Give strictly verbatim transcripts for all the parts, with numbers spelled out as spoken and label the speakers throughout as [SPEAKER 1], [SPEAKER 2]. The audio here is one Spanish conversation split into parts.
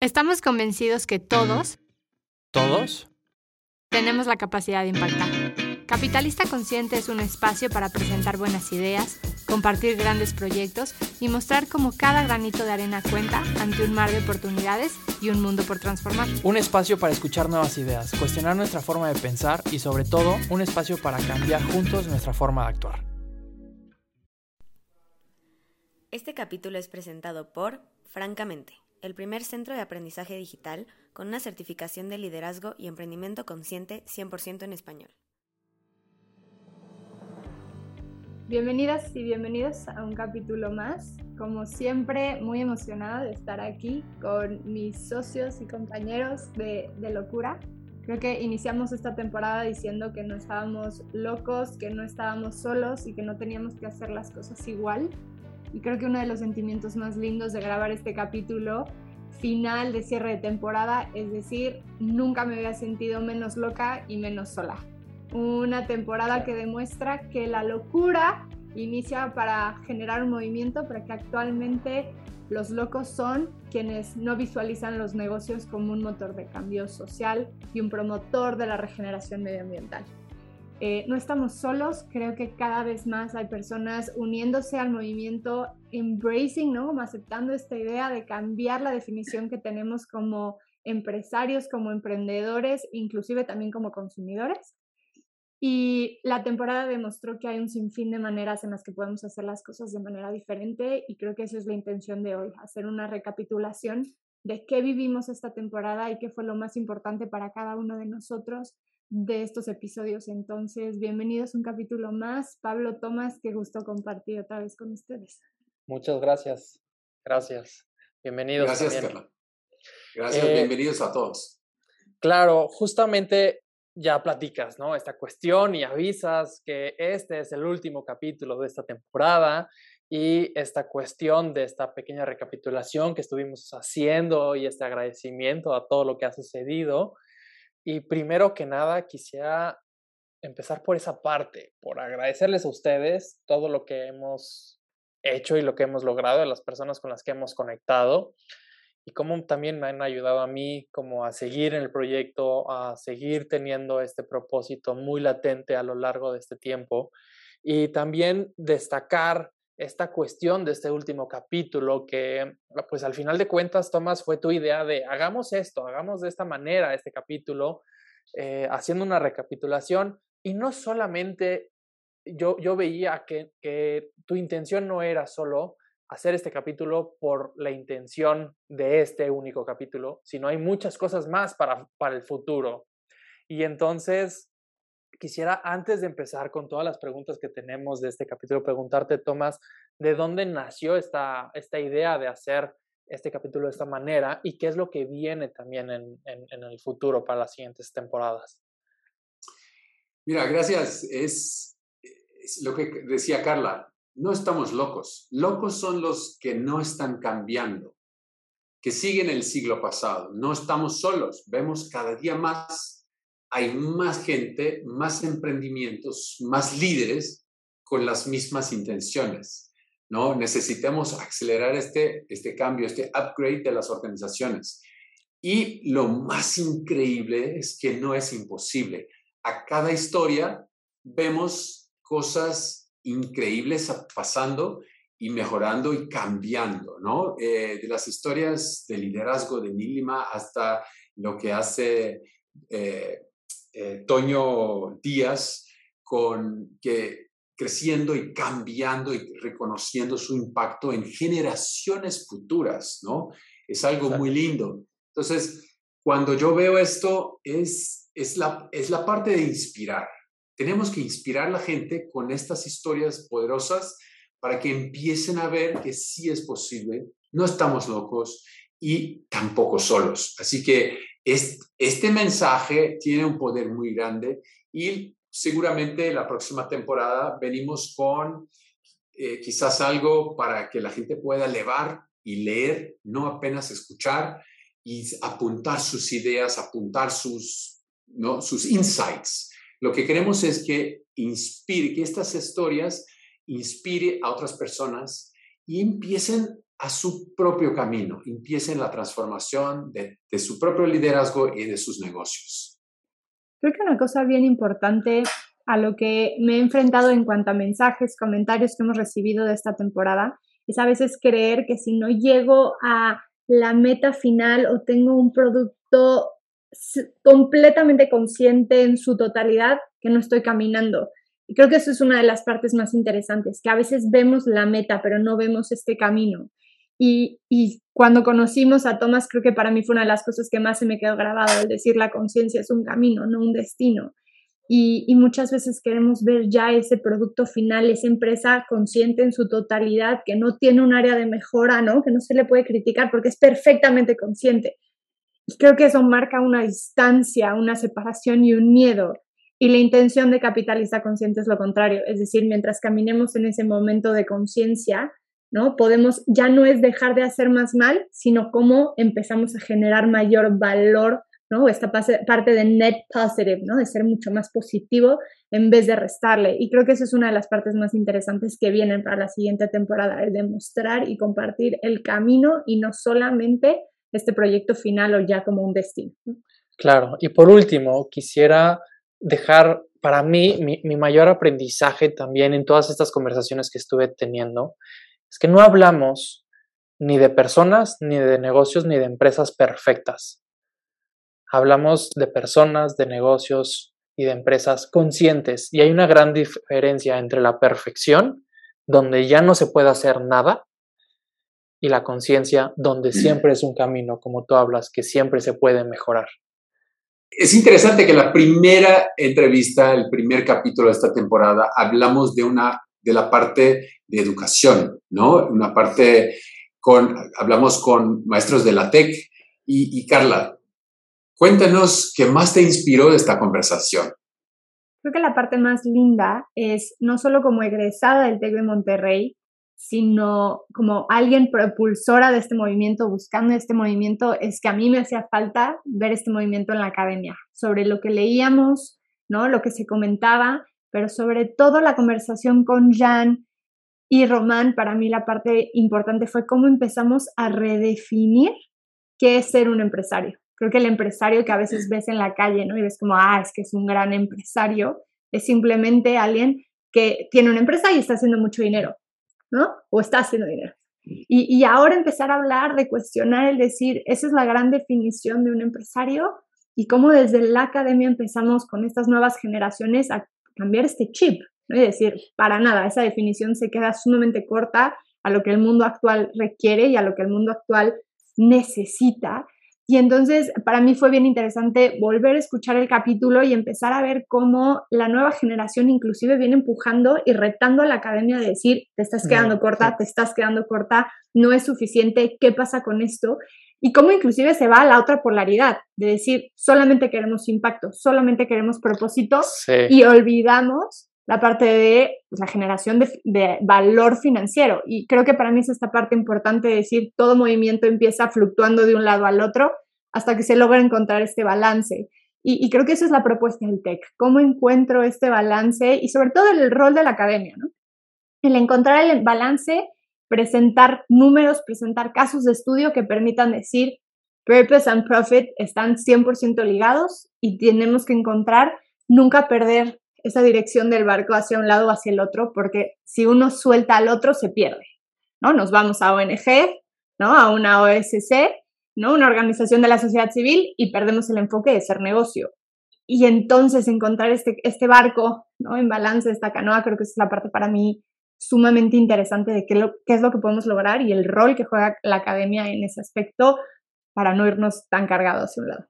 [SPEAKER 1] Estamos convencidos que todos,
[SPEAKER 2] ¿Todos?
[SPEAKER 1] tenemos la capacidad de impactar. Capitalista Consciente es un espacio para presentar buenas ideas, compartir grandes proyectos y mostrar cómo cada granito de arena cuenta ante un mar de oportunidades y un mundo por transformar.
[SPEAKER 2] Un espacio para escuchar nuevas ideas, cuestionar nuestra forma de pensar y sobre todo, un espacio para cambiar juntos nuestra forma de actuar.
[SPEAKER 3] Este capítulo es presentado por Francamente, el primer centro de aprendizaje digital con una certificación de liderazgo y emprendimiento consciente cien por ciento en español.
[SPEAKER 4] Bienvenidas y bienvenidos a un capítulo más. Como siempre, muy emocionada de estar aquí con mis socios y compañeros de, de locura. Creo que iniciamos esta temporada diciendo que no estábamos locos, que no estábamos solos y que no teníamos que hacer las cosas igual. Y creo que uno de los sentimientos más lindos de grabar este capítulo final de cierre de temporada, es decir, nunca me había sentido menos loca y menos sola. Una temporada que demuestra que la locura inicia para generar un movimiento, pero que actualmente los locos son quienes no visualizan los negocios como un motor de cambio social y un promotor de la regeneración medioambiental. Eh, no estamos solos, creo que cada vez más hay personas uniéndose al movimiento, embracing, ¿no? Como aceptando esta idea de cambiar la definición que tenemos como empresarios, como emprendedores, inclusive también como consumidores. Y la temporada demostró que hay un sinfín de maneras en las que podemos hacer las cosas de manera diferente y creo que esa es la intención de hoy, hacer una recapitulación de qué vivimos esta temporada y qué fue lo más importante para cada uno de nosotros de estos episodios. Entonces, bienvenidos a un capítulo más. Pablo, Tomás, qué gusto compartir otra vez con ustedes.
[SPEAKER 2] Muchas gracias. Gracias. Bienvenidos.
[SPEAKER 5] Gracias,
[SPEAKER 2] también.
[SPEAKER 5] Carla. Gracias,
[SPEAKER 2] Eh,
[SPEAKER 5] bienvenidos a todos.
[SPEAKER 2] Claro, justamente ya platicas, ¿no? Esta cuestión y avisas que este es el último capítulo de esta temporada y esta cuestión de esta pequeña recapitulación que estuvimos haciendo y este agradecimiento a todo lo que ha sucedido. Y primero que nada quisiera empezar por esa parte, por agradecerles a ustedes todo lo que hemos hecho y lo que hemos logrado, a las personas con las que hemos conectado y cómo también me han ayudado a mí como a seguir en el proyecto, a seguir teniendo este propósito muy latente a lo largo de este tiempo y también destacar esta cuestión de este último capítulo que, pues al final de cuentas, Tomás, fue tu idea de hagamos esto, hagamos de esta manera este capítulo, eh, haciendo una recapitulación y no solamente yo, yo veía que, que tu intención no era solo hacer este capítulo por la intención de este único capítulo, sino hay muchas cosas más para, para el futuro. Y entonces quisiera, antes de empezar con todas las preguntas que tenemos de este capítulo, preguntarte, Tomás, ¿de dónde nació esta, esta idea de hacer este capítulo de esta manera y qué es lo que viene también en, en, en el futuro para las siguientes temporadas?
[SPEAKER 5] Mira, gracias. Es, es lo que decía Carla. No estamos locos. Locos son los que no están cambiando, que siguen el siglo pasado. No estamos solos. Vemos cada día más. Hay más gente, más emprendimientos, más líderes con las mismas intenciones, ¿no? Necesitamos acelerar este, este cambio, este upgrade de las organizaciones. Y lo más increíble es que no es imposible. A cada historia vemos cosas increíbles pasando y mejorando y cambiando, ¿no? Eh, de las historias de liderazgo de Nilima hasta lo que hace Eh, Eh, Toño Díaz, con, que, creciendo y cambiando y reconociendo su impacto en generaciones futuras, ¿no? Es algo muy lindo. Entonces, cuando yo veo esto, es, es, la, es la parte de inspirar. Tenemos que inspirar a la gente con estas historias poderosas para que empiecen a ver que sí es posible, no estamos locos y tampoco solos. Así que este mensaje tiene un poder muy grande y seguramente la próxima temporada venimos con eh, quizás algo para que la gente pueda elevar y leer, no apenas escuchar y apuntar sus ideas, apuntar sus, ¿no? sus insights. Lo que queremos es que inspire, que estas historias inspire a otras personas y empiecen a su propio camino, empiecen la transformación de, de su propio liderazgo y de sus negocios.
[SPEAKER 4] Creo que una cosa bien importante a lo que me he enfrentado en cuanto a mensajes, comentarios que hemos recibido de esta temporada, es a veces creer que si no llego a la meta final o tengo un producto completamente consciente en su totalidad, que no estoy caminando. Y creo que eso es una de las partes más interesantes, que a veces vemos la meta, pero no vemos este camino. Y, y cuando conocimos a Thomas, creo que para mí fue una de las cosas que más se me quedó grabado, el decir la conciencia es un camino, no un destino. Y, y muchas veces queremos ver ya ese producto final, esa empresa consciente en su totalidad, que no tiene un área de mejora, ¿no? Que no se le puede criticar porque es perfectamente consciente. Y creo que eso marca una distancia, una separación y un miedo. Y la intención de Capitalista Consciente es lo contrario. Es decir, mientras caminemos en ese momento de conciencia, ¿no? Podemos, ya no es dejar de hacer más mal, sino cómo empezamos a generar mayor valor, ¿no? Esta parte de net positive, ¿no? De ser mucho más positivo en vez de restarle. Y creo que esa es una de las partes más interesantes que vienen para la siguiente temporada, el demostrar y compartir el camino y no solamente este proyecto final o ya como un destino.
[SPEAKER 2] Claro, y por último, quisiera dejar para mí mi, mi mayor aprendizaje también en todas estas conversaciones que estuve teniendo, es que no hablamos ni de personas, ni de negocios, ni de empresas perfectas. Hablamos de personas, de negocios y de empresas conscientes, y hay una gran diferencia entre la perfección, donde ya no se puede hacer nada, y la conciencia, donde siempre es un camino, como tú hablas, que siempre se puede mejorar.
[SPEAKER 5] Es interesante que la primera entrevista, el primer capítulo de esta temporada, hablamos de una de la parte de educación, ¿no? Una parte con, hablamos con maestros de la T E C y, y Carla, cuéntanos qué más te inspiró de esta conversación.
[SPEAKER 4] Creo que la parte más linda es no solo como egresada del TEC de Monterrey, sino como alguien propulsora de este movimiento, buscando este movimiento, es que a mí me hacía falta ver este movimiento en la academia, sobre lo que leíamos, ¿no? Lo que se comentaba, pero sobre todo la conversación con Jan y Román. Para mí la parte importante fue cómo empezamos a redefinir qué es ser un empresario. Creo que el empresario que a veces ves en la calle, ¿no? Y ves como, ah, es que es un gran empresario, es simplemente alguien que tiene una empresa y está haciendo mucho dinero, ¿no? O está haciendo dinero. Y, y ahora empezar a hablar, de cuestionar, el decir, esa es la gran definición de un empresario y cómo desde la academia empezamos con estas nuevas generaciones a cambiar este chip, ¿no? Y decir, para nada, esa definición se queda sumamente corta a lo que el mundo actual requiere y a lo que el mundo actual necesita. Y entonces para mí fue bien interesante volver a escuchar el capítulo y empezar a ver cómo la nueva generación inclusive viene empujando y retando a la academia de decir, te estás quedando corta, te estás quedando corta, no es suficiente, ¿qué pasa con esto? Y cómo inclusive se va a la otra polaridad, de decir, solamente queremos impacto, solamente queremos propósito, sí. Y olvidamos la parte de pues, la generación de, de valor financiero. Y creo que para mí es esta parte importante de decir, todo movimiento empieza fluctuando de un lado al otro hasta que se logra encontrar este balance. Y, y creo que esa es la propuesta del T E C. ¿Cómo encuentro este balance? Y sobre todo el rol de la academia, ¿no? El encontrar el balance, presentar números, presentar casos de estudio que permitan decir, purpose and profit están cien por ciento ligados y tenemos que encontrar, nunca perder esa dirección del barco hacia un lado o hacia el otro, porque si uno suelta al otro, se pierde, ¿no? Nos vamos a O N G, ¿no? A una O S C, ¿no? Una organización de la sociedad civil y perdemos el enfoque de ser negocio. Y entonces encontrar este, este barco, ¿no? En balance, esta canoa, creo que esa es la parte para mí sumamente interesante de qué, lo, qué es lo que podemos lograr y el rol que juega la academia en ese aspecto para no irnos tan cargados hacia un lado.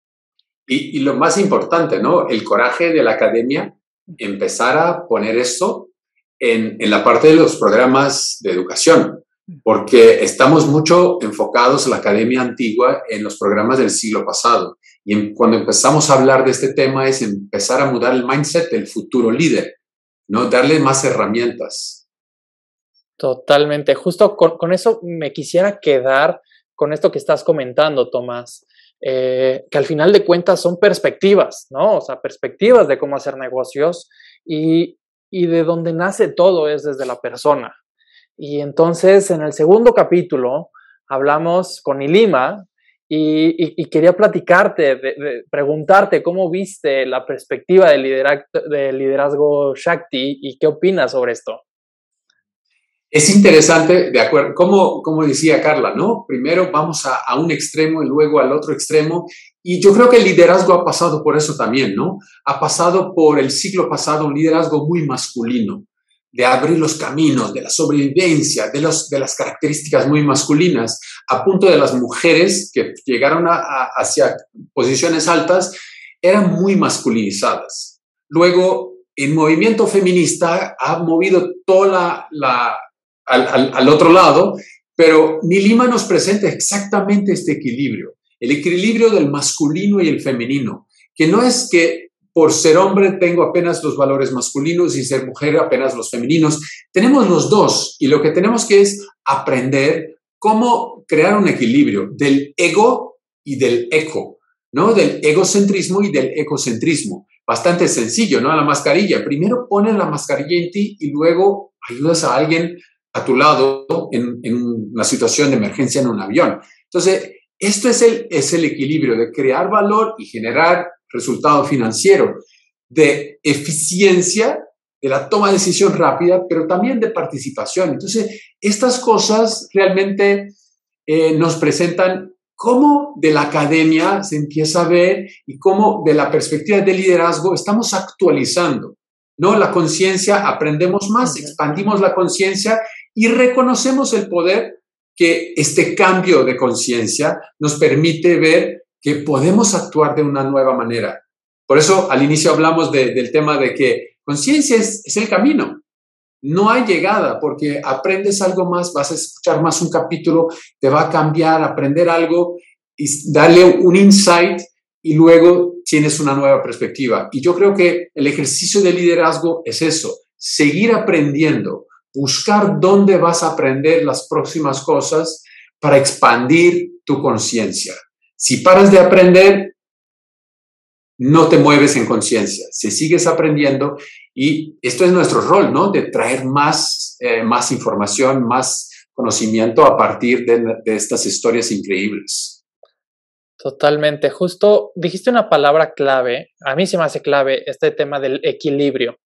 [SPEAKER 5] Y, y lo más importante, ¿no? El coraje de la academia, empezar a poner eso en, en la parte de los programas de educación, porque estamos mucho enfocados en la academia antigua en los programas del siglo pasado. Y en, cuando empezamos a hablar de este tema es empezar a mudar el mindset del futuro líder, ¿no? Darle más herramientas.
[SPEAKER 2] Totalmente. Justo con, con eso me quisiera quedar con esto que estás comentando, Tomás. Eh, que al final de cuentas son perspectivas, ¿no? O sea, perspectivas de cómo hacer negocios y, y de donde nace todo es desde la persona. Y entonces en el segundo capítulo hablamos con Nilima y, y, y quería platicarte, de, de, preguntarte cómo viste la perspectiva del liderazgo, del liderazgo Shakti y qué opinas sobre esto.
[SPEAKER 5] Es interesante, de acuerdo, como, como decía Carla, ¿no? Primero vamos a, a un extremo y luego al otro extremo. Y yo creo que el liderazgo ha pasado por eso también, ¿no? Ha pasado por el siglo pasado un liderazgo muy masculino, de abrir los caminos, de la sobrevivencia, de, los, de las características muy masculinas, a punto de las mujeres que llegaron a, a, hacia posiciones altas, eran muy masculinizadas. Luego, el movimiento feminista ha movido toda la... la Al, al, al otro lado, pero Nilima nos presenta exactamente este equilibrio, el equilibrio del masculino y el femenino, que no es que por ser hombre tengo apenas los valores masculinos y ser mujer apenas los femeninos, tenemos los dos y lo que tenemos que es aprender cómo crear un equilibrio del ego y del eco, ¿no? Del egocentrismo y del ecocentrismo. Bastante sencillo, ¿no? La mascarilla, primero pones la mascarilla en ti y luego ayudas a alguien a tu lado en, en una situación de emergencia en un avión. Entonces, esto es el, es el equilibrio de crear valor y generar resultado financiero, de eficiencia, de la toma de decisión rápida, pero también de participación. Entonces, estas cosas realmente eh, nos presentan cómo de la academia se empieza a ver y cómo de la perspectiva de liderazgo estamos actualizando, ¿no? La conciencia, aprendemos más, expandimos la conciencia y reconocemos el poder que este cambio de conciencia nos permite ver que podemos actuar de una nueva manera. Por eso al inicio hablamos de, del tema de que conciencia es, es el camino. No hay llegada porque aprendes algo más, vas a escuchar más un capítulo, te va a cambiar, aprender algo y darle un insight y luego tienes una nueva perspectiva. Y yo creo que el ejercicio de liderazgo es eso, seguir aprendiendo, buscar dónde vas a aprender las próximas cosas para expandir tu conciencia. Si paras de aprender, no te mueves en conciencia. Si sigues aprendiendo, y esto es nuestro rol, ¿no? De traer más, eh, más información, más conocimiento a partir de, de estas historias increíbles.
[SPEAKER 2] Totalmente. Justo dijiste una palabra clave. A mí se me hace clave este tema del equilibrio.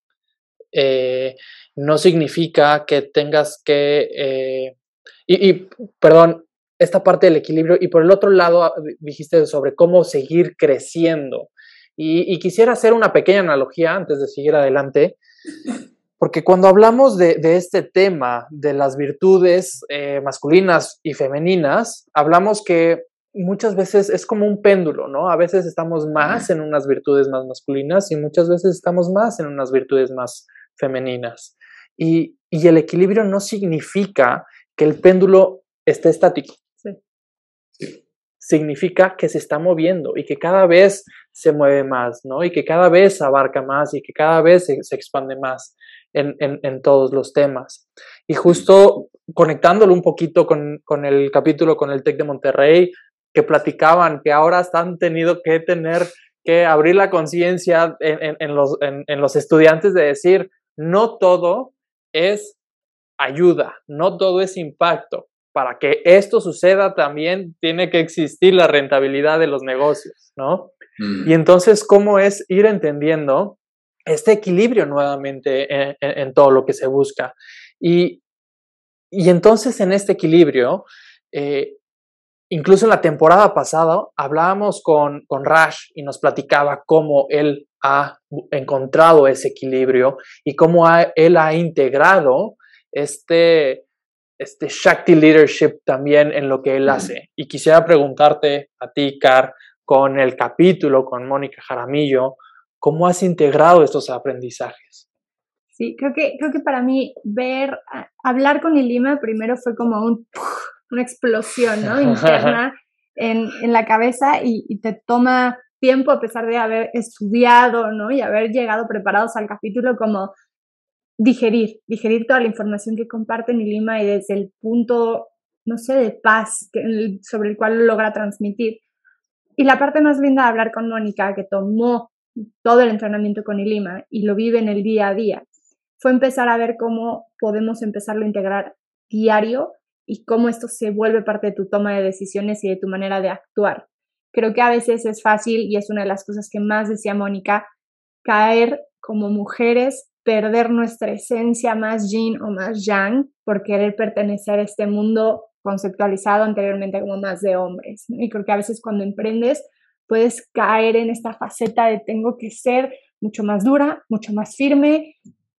[SPEAKER 2] Eh, no significa que tengas que, eh, y, y, perdón, esta parte del equilibrio, y por el otro lado dijiste sobre cómo seguir creciendo, y, y quisiera hacer una pequeña analogía antes de seguir adelante, porque cuando hablamos de, de este tema, de las virtudes eh, masculinas y femeninas, hablamos que muchas veces es como un péndulo, ¿no? A veces estamos más en unas virtudes más masculinas y muchas veces estamos más en unas virtudes más femeninas. Y, y el equilibrio no significa que el péndulo esté estático.
[SPEAKER 4] Sí.
[SPEAKER 5] Sí.
[SPEAKER 2] Significa que se está moviendo y que cada vez se mueve más, ¿no? Y que cada vez abarca más y que cada vez se, se expande más en, en, en todos los temas. Y justo conectándolo un poquito con, con el capítulo con el TEC de Monterrey, que platicaban que ahora han tenido que tener que abrir la conciencia en, en, en, los, en, en los estudiantes de decir, no todo es ayuda, no todo es impacto. Para que esto suceda también tiene que existir la rentabilidad de los negocios, ¿no? Mm. Y entonces, ¿cómo es ir entendiendo este equilibrio nuevamente en, en, en todo lo que se busca? Y, y entonces en este equilibrio, eh, incluso en la temporada pasada hablábamos con, con Raj y nos platicaba cómo él ha encontrado ese equilibrio y cómo ha, él ha integrado este, este Shakti Leadership también en lo que él hace. Y quisiera preguntarte a ti, Car, con el capítulo con Mónica Jaramillo, ¿cómo has integrado estos aprendizajes?
[SPEAKER 4] Sí, creo que, creo que para mí ver, hablar con Nilima primero fue como un, una explosión, ¿no? Interna en, en la cabeza y, y te toma tiempo a pesar de haber estudiado, ¿no? Y haber llegado preparados al capítulo, como digerir, digerir toda la información que comparte Nilima y desde el punto, no sé, de paz que, sobre el cual lo logra transmitir. Y la parte más linda de hablar con Mónica, que tomó todo el entrenamiento con Nilima y lo vive en el día a día, fue empezar a ver cómo podemos empezarlo a integrar diario y cómo esto se vuelve parte de tu toma de decisiones y de tu manera de actuar. Creo que a veces es fácil, y es una de las cosas que más decía Mónica, caer como mujeres, perder nuestra esencia más yin o más yang por querer pertenecer a este mundo conceptualizado anteriormente como más de hombres, ¿no? Y creo que a veces cuando emprendes puedes caer en esta faceta de tengo que ser mucho más dura, mucho más firme,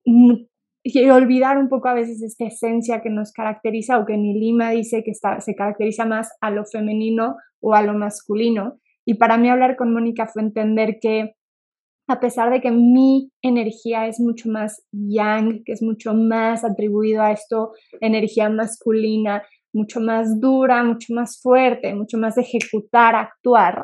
[SPEAKER 4] y olvidar un poco a veces esta esencia que nos caracteriza, o que Nilima dice que está, se caracteriza más a lo femenino o a lo masculino. Y para mí hablar con Mónica fue entender que a pesar de que mi energía es mucho más yang, que es mucho más atribuido a esto, energía masculina, mucho más dura, mucho más fuerte, mucho más de ejecutar, actuar,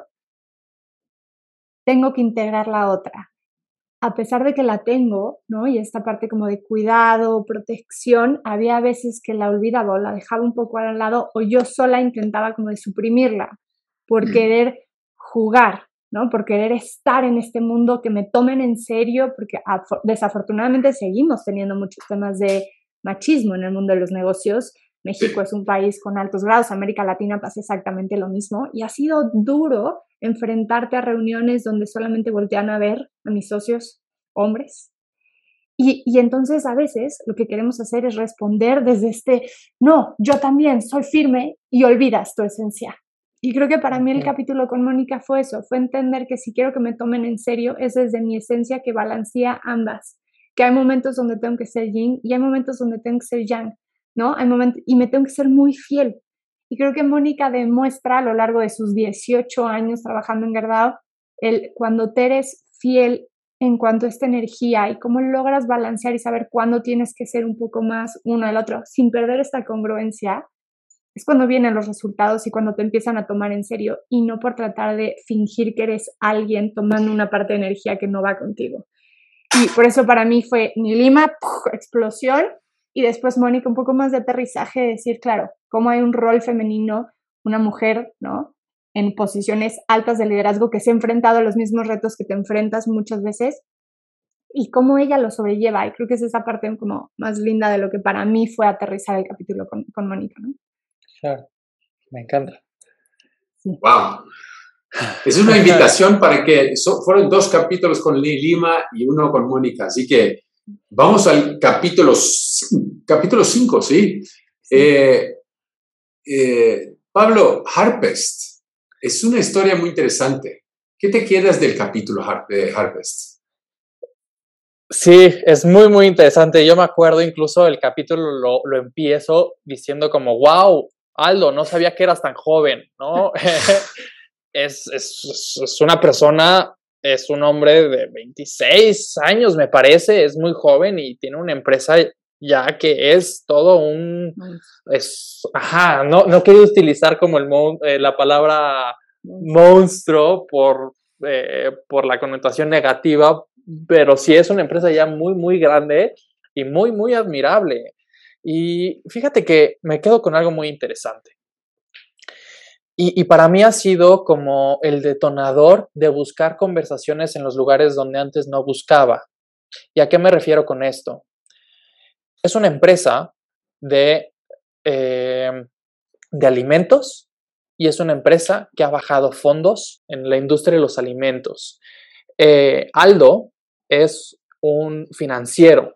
[SPEAKER 4] tengo que integrar la otra. A pesar de que la tengo, ¿no? Y esta parte como de cuidado, protección, había veces que la olvidaba o la dejaba un poco al lado, o yo sola intentaba como de suprimirla por querer jugar, ¿no? Por querer estar en este mundo, que me tomen en serio, porque desafortunadamente seguimos teniendo muchos temas de machismo en el mundo de los negocios. México es un país con altos grados, América Latina pasa exactamente lo mismo, y ha sido duro enfrentarte a reuniones donde solamente voltean a ver a mis socios hombres. Y, y entonces a veces lo que queremos hacer es responder desde este, no, yo también soy firme, y olvidas tu esencia. Y creo que para mí el capítulo con Mónica fue eso, fue entender que si quiero que me tomen en serio es desde mi esencia que balancea ambas, que hay momentos donde tengo que ser yin y hay momentos donde tengo que ser yang, ¿no? Hay momentos, y me tengo que ser muy fiel. Y creo que Mónica demuestra a lo largo de sus dieciocho años trabajando en Gerdau, el, cuando te eres fiel en cuanto a esta energía y cómo logras balancear y saber cuándo tienes que ser un poco más uno al otro, sin perder esta congruencia, es cuando vienen los resultados y cuando te empiezan a tomar en serio, y no por tratar de fingir que eres alguien tomando una parte de energía que no va contigo. Y por eso para mí fue Nilima, ¡puf!, explosión, y después Mónica un poco más de aterrizaje, de decir, claro, cómo hay un rol femenino, una mujer, ¿no?, en posiciones altas de liderazgo que se ha enfrentado a los mismos retos que te enfrentas muchas veces, y cómo ella lo sobrelleva. Y creo que es esa parte como más linda de lo que para mí fue aterrizar el capítulo con, con Mónica, ¿no?
[SPEAKER 2] Claro, me encanta.
[SPEAKER 5] Sí. Wow. Es una invitación para que, so, fueron dos capítulos con Nilima y uno con Mónica, así que vamos al capítulo capítulo cinco, ¿sí? sí. Eh, eh, Pablo, Harvest, es una historia muy interesante. ¿Qué te quedas del capítulo de Harvest?
[SPEAKER 2] Sí, es muy, muy interesante. Yo me acuerdo incluso el capítulo lo, lo empiezo diciendo como, wow, Aldo, no sabía que eras tan joven, ¿no? es, es, es una persona, es un hombre de veintiséis años, me parece, es muy joven y tiene una empresa ya que es todo un... Es, ajá, no, no quiero utilizar como el mon, eh, la palabra monstruo por, eh, por la connotación negativa, pero sí es una empresa ya muy, muy grande y muy, muy admirable. Y fíjate que me quedo con algo muy interesante. Y, y para mí ha sido como el detonador de buscar conversaciones en los lugares donde antes no buscaba. ¿Y a qué me refiero con esto? Es una empresa de, eh, de alimentos y es una empresa que ha bajado fondos en la industria de los alimentos. Eh, Aldo es un financiero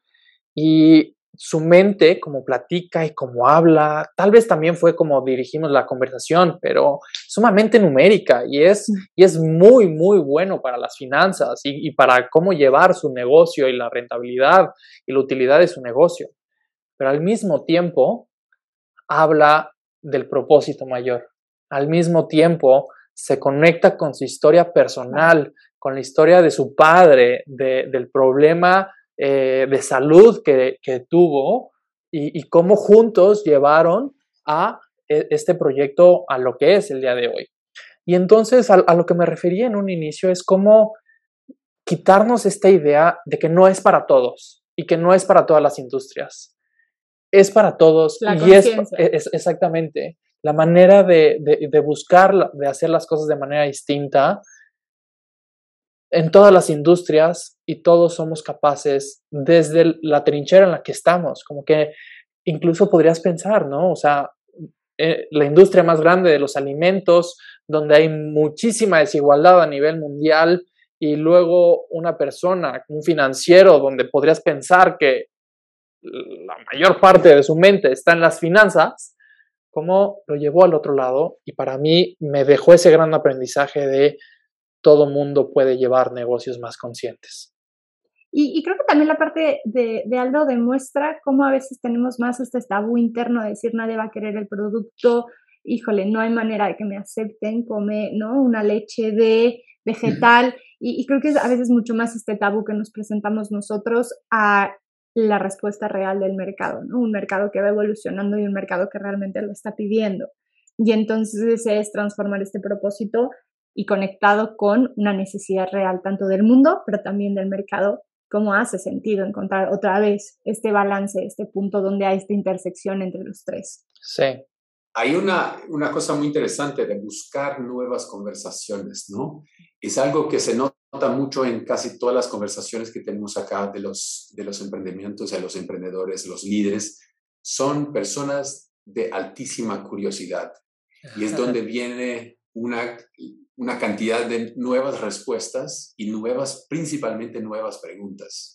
[SPEAKER 2] y su mente, como platica y como habla, tal vez también fue como dirigimos la conversación, pero sumamente numérica y es, y es muy, muy bueno para las finanzas y, y para cómo llevar su negocio y la rentabilidad y la utilidad de su negocio. Pero al mismo tiempo habla del propósito mayor. Al mismo tiempo se conecta con su historia personal, con la historia de su padre, de, del problema Eh, de salud que, que tuvo y, y cómo juntos llevaron a este proyecto a lo que es el día de hoy. Y entonces a, a lo que me refería en un inicio es cómo quitarnos esta idea de que no es para todos y que no es para todas las industrias. Es para todos.
[SPEAKER 4] La
[SPEAKER 2] y es, es exactamente la manera de, de, de buscar, de hacer las cosas de manera distinta en todas las industrias, y todos somos capaces desde la trinchera en la que estamos, como que incluso podrías pensar, ¿no? O sea, eh, la industria más grande de los alimentos, donde hay muchísima desigualdad a nivel mundial, y luego una persona, un financiero, donde podrías pensar que la mayor parte de su mente está en las finanzas, cómo lo llevó al otro lado, y para mí me dejó ese gran aprendizaje de todo mundo puede llevar negocios más conscientes.
[SPEAKER 4] Y, y creo que también la parte de, de Aldo demuestra cómo a veces tenemos más este tabú interno de decir nadie va a querer el producto, híjole, no hay manera de que me acepten, come, ¿no? Una leche de vegetal, y, y creo que es a veces mucho más este tabú que nos presentamos nosotros a la respuesta real del mercado, ¿no? Un mercado que va evolucionando y un mercado que realmente lo está pidiendo. Y entonces es transformar este propósito y conectado con una necesidad real tanto del mundo, pero también del mercado, cómo hace sentido encontrar otra vez este balance, este punto donde hay esta intersección entre los tres.
[SPEAKER 2] Sí.
[SPEAKER 5] Hay una, una cosa muy interesante de buscar nuevas conversaciones, ¿no? Es algo que se nota mucho en casi todas las conversaciones que tenemos acá de los, de los emprendimientos, de los emprendedores, los líderes. Son personas de altísima curiosidad y es donde viene una, una cantidad de nuevas respuestas y nuevas, principalmente nuevas preguntas.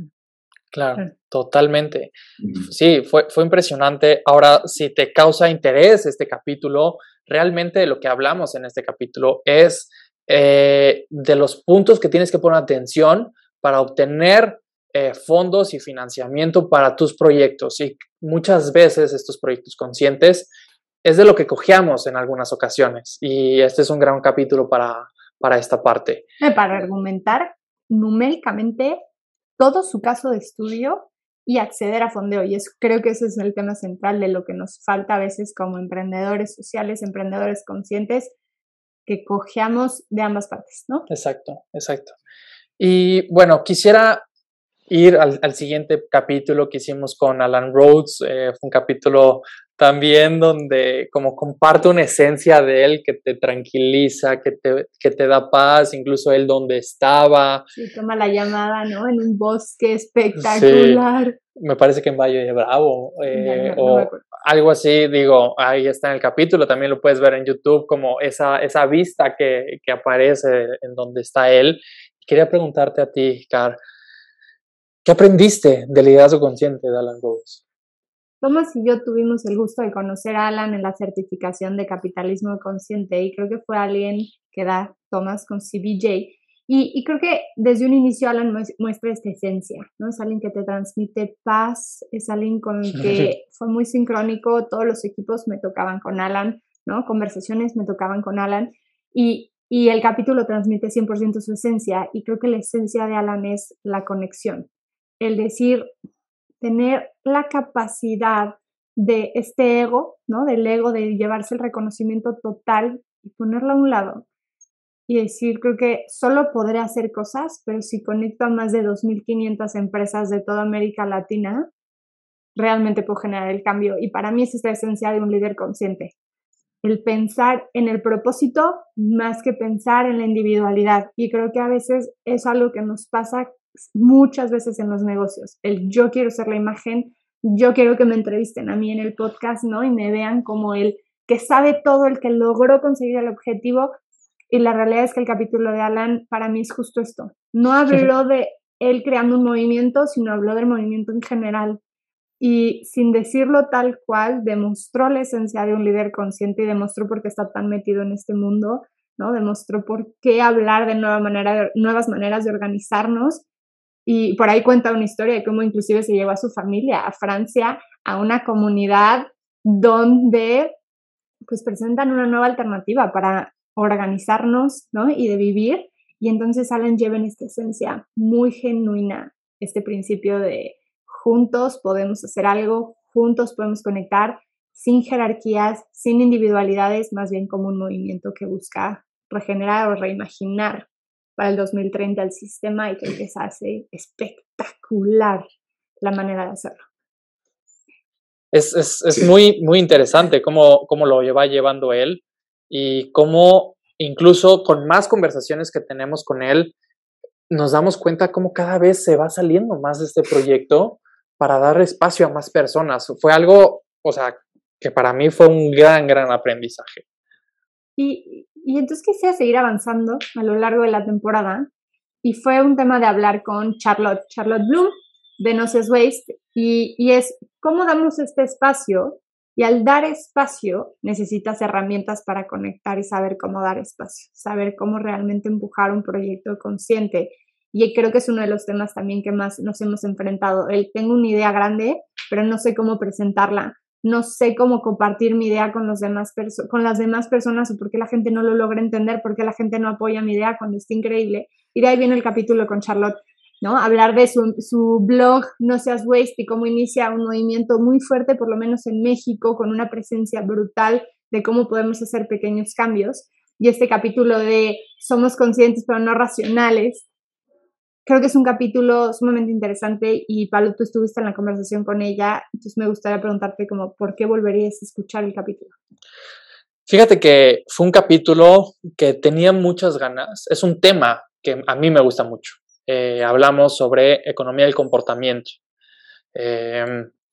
[SPEAKER 2] Claro, totalmente. Sí, fue, fue impresionante. Ahora, si te causa interés este capítulo, realmente lo que hablamos en este capítulo es eh, de los puntos que tienes que poner atención para obtener eh, fondos y financiamiento para tus proyectos. Y muchas veces estos proyectos conscientes es de lo que cojeamos en algunas ocasiones. Y este es un gran capítulo para, para esta parte.
[SPEAKER 4] Para argumentar numéricamente todo su caso de estudio y acceder a fondeo. Y es, creo que ese es el tema central de lo que nos falta a veces como emprendedores sociales, emprendedores conscientes, que cojeamos de ambas partes, ¿no?
[SPEAKER 2] Exacto, exacto. Y bueno, quisiera ir al, al siguiente capítulo que hicimos con Alan Rhodes. Eh, fue un capítulo también donde como comparte una esencia de él que te tranquiliza, que te, que te da paz, incluso él donde estaba.
[SPEAKER 4] Sí, toma la llamada, ¿no? En un bosque espectacular.
[SPEAKER 2] Sí, me parece que en Valle de Bravo eh,
[SPEAKER 4] ya, no,
[SPEAKER 2] o
[SPEAKER 4] no
[SPEAKER 2] algo así, digo, ahí está en el capítulo, también lo puedes ver en YouTube, como esa, esa vista que, que aparece en donde está él. Quería preguntarte a ti, Car, ¿qué aprendiste del liderazgo consciente de Alan Rhodes?
[SPEAKER 4] Thomas y yo tuvimos el gusto de conocer a Alan en la certificación de capitalismo consciente y creo que fue alguien que da Thomas con C B J y, y creo que desde un inicio Alan muestra esta esencia, ¿no? Es alguien que te transmite paz, es alguien con el que fue muy sincrónico, todos los equipos me tocaban con Alan, ¿no? Conversaciones me tocaban con Alan y, y el capítulo transmite cien por ciento su esencia y creo que la esencia de Alan es la conexión, el decir, tener la capacidad de este ego, ¿no? Del ego de llevarse el reconocimiento total y ponerlo a un lado y decir, creo que solo podré hacer cosas, pero si conecto a más de dos mil quinientas empresas de toda América Latina, realmente puedo generar el cambio. Y para mí es esta esencia de un líder consciente. El pensar en el propósito más que pensar en la individualidad. Y creo que a veces es algo que nos pasa muchas veces en los negocios. El yo quiero ser la imagen, yo quiero que me entrevisten a mí en el podcast, ¿no? Y me vean como el que sabe todo, el que logró conseguir el objetivo. Y la realidad es que el capítulo de Alan para mí es justo esto. No habló de él creando un movimiento, sino habló del movimiento en general. Y sin decirlo tal cual, demostró la esencia de un líder consciente y demostró por qué está tan metido en este mundo, ¿no? Demostró por qué hablar de nueva manera, nuevas maneras de organizarnos. Y por ahí cuenta una historia de cómo inclusive se llevó a su familia a Francia, a una comunidad donde pues presentan una nueva alternativa para organizarnos, ¿no? Y de vivir. Y entonces Alan lleva en esta esencia muy genuina este principio de juntos podemos hacer algo, juntos podemos conectar, sin jerarquías, sin individualidades, más bien como un movimiento que busca regenerar o reimaginar para el dos mil treinta el sistema y creo que se hace espectacular la manera de hacerlo.
[SPEAKER 2] Es, es, es
[SPEAKER 5] sí.
[SPEAKER 2] muy, muy interesante cómo, cómo lo va llevando él y cómo incluso con más conversaciones que tenemos con él, nos damos cuenta cómo cada vez se va saliendo más de este proyecto para dar espacio a más personas. Fue algo, o sea, que para mí fue un gran, gran aprendizaje.
[SPEAKER 4] Y, y entonces quise seguir avanzando a lo largo de la temporada y fue un tema de hablar con Charlotte, Charlotte Bloom de No Seas Waste y, y es cómo damos este espacio y al dar espacio necesitas herramientas para conectar y saber cómo dar espacio, saber cómo realmente empujar un proyecto consciente. Y creo que es uno de los temas también que más nos hemos enfrentado. El, tengo una idea grande, pero no sé cómo presentarla. No sé cómo compartir mi idea con, los demás perso- con las demás personas o por qué la gente no lo logra entender, por qué la gente no apoya mi idea cuando está increíble. Y de ahí viene el capítulo con Charlotte, ¿no? Hablar de su, su blog No Seas Waste y cómo inicia un movimiento muy fuerte, por lo menos en México, con una presencia brutal de cómo podemos hacer pequeños cambios. Y este capítulo de somos conscientes pero no racionales, creo que es un capítulo sumamente interesante y Pablo, tú estuviste en la conversación con ella, entonces me gustaría preguntarte como, ¿por qué volverías a escuchar el capítulo?
[SPEAKER 2] Fíjate que fue un capítulo que tenía muchas ganas, es un tema que a mí me gusta mucho. Eh, hablamos sobre economía del comportamiento eh,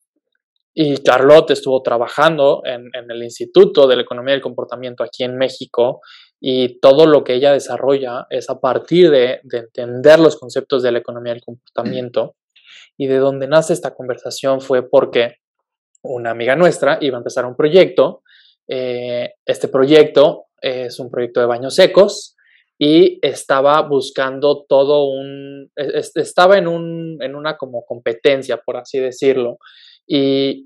[SPEAKER 2] y Charlotte estuvo trabajando en, en el Instituto de la Economía del Comportamiento aquí en México. Y todo lo que ella desarrolla es a partir de, de entender los conceptos de la economía del comportamiento. Y de donde nace esta conversación fue porque una amiga nuestra iba a empezar un proyecto. Eh, este proyecto es un proyecto de baños secos y estaba buscando todo un... Es, estaba en, un, en una como competencia, por así decirlo. Y,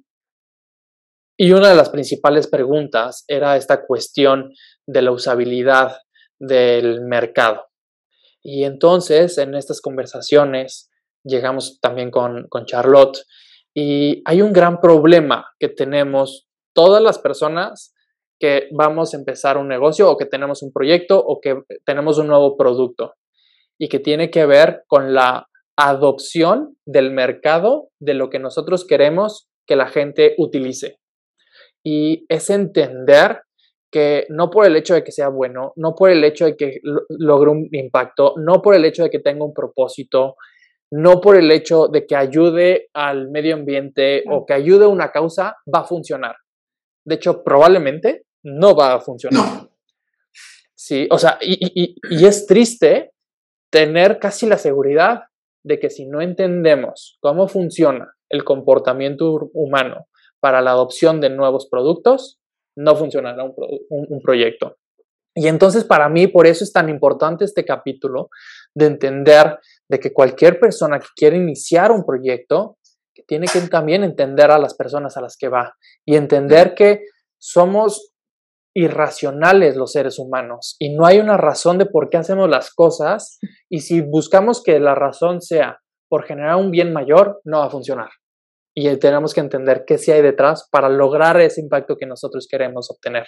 [SPEAKER 2] y una de las principales preguntas era esta cuestión de la usabilidad del mercado. Y entonces en estas conversaciones llegamos también con, con Charlotte y hay un gran problema que tenemos todas las personas que vamos a empezar un negocio o que tenemos un proyecto o que tenemos un nuevo producto y que tiene que ver con la adopción del mercado de lo que nosotros queremos que la gente utilice. Y es entender que no por el hecho de que sea bueno, no por el hecho de que lo, logre un impacto, no por el hecho de que tenga un propósito, no por el hecho de que ayude al medio ambiente sí. o que ayude a una causa, va a funcionar. De hecho, probablemente no va a funcionar.
[SPEAKER 5] No.
[SPEAKER 2] Sí, o sea, y, y, y es triste tener casi la seguridad de que si no entendemos cómo funciona el comportamiento humano para la adopción de nuevos productos, no funcionará un, un, un proyecto. Y entonces para mí por eso es tan importante este capítulo de entender de que cualquier persona que quiere iniciar un proyecto tiene que también entender a las personas a las que va y entender que somos irracionales los seres humanos y no hay una razón de por qué hacemos las cosas y si buscamos que la razón sea por generar un bien mayor, no va a funcionar. Y tenemos que entender qué sí hay detrás para lograr ese impacto que nosotros queremos obtener.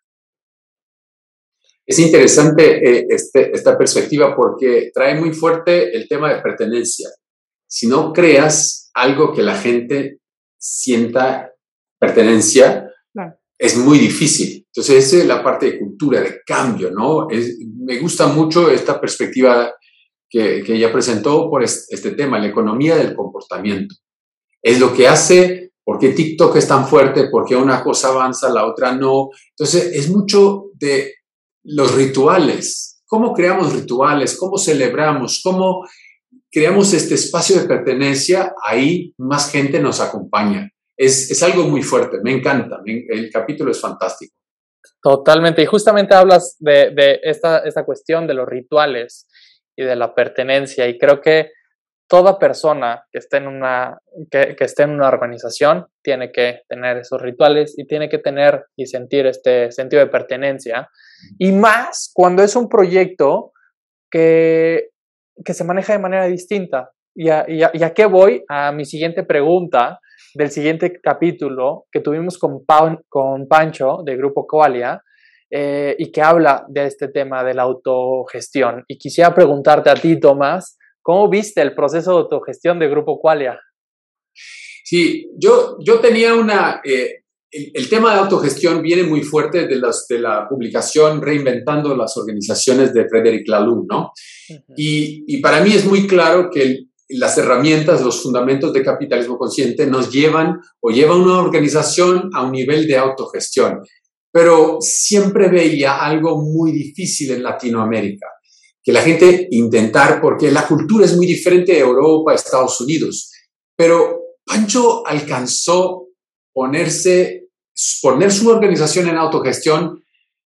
[SPEAKER 5] Es interesante eh, este, esta perspectiva porque trae muy fuerte el tema de pertenencia. Si no creas algo que la gente sienta pertenencia, claro. Es muy difícil. Entonces, esa es la parte de cultura, de cambio, ¿no? Es, me gusta mucho esta perspectiva que, que ella presentó por este, este tema, la economía del comportamiento. Es lo que hace, por qué TikTok es tan fuerte, por qué una cosa avanza, la otra no. Entonces, es mucho de los rituales. ¿Cómo creamos rituales? ¿Cómo celebramos? ¿Cómo creamos este espacio de pertenencia? Ahí más gente nos acompaña. Es, es algo muy fuerte, me encanta. Me, el capítulo es fantástico.
[SPEAKER 2] Totalmente. Y justamente hablas de, de esta, esta cuestión de los rituales y de la pertenencia. Y creo que toda persona que esté en una, que, que esté en una organización tiene que tener esos rituales y tiene que tener y sentir este sentido de pertenencia. Y más cuando es un proyecto que, que se maneja de manera distinta. ¿Y a, y, a, ¿Y a qué voy? A mi siguiente pregunta del siguiente capítulo que tuvimos con, pa, con Pancho de Grupo Qualia eh, y que habla de este tema de la autogestión. Y quisiera preguntarte a ti, Tomás, ¿cómo viste el proceso de autogestión de Grupo Qualia?
[SPEAKER 5] Sí, yo, yo tenía una... Eh, el, el tema de autogestión viene muy fuerte de, las, de la publicación Reinventando las Organizaciones de Frederic Laloux, ¿no? Uh-huh. Y, y para mí es muy claro que el, las herramientas, los fundamentos de capitalismo consciente nos llevan o llevan una organización a un nivel de autogestión. Pero siempre veía algo muy difícil en Latinoamérica, que la gente intentar, porque la cultura es muy diferente de Europa, Estados Unidos, pero Pancho alcanzó ponerse, poner su organización en autogestión,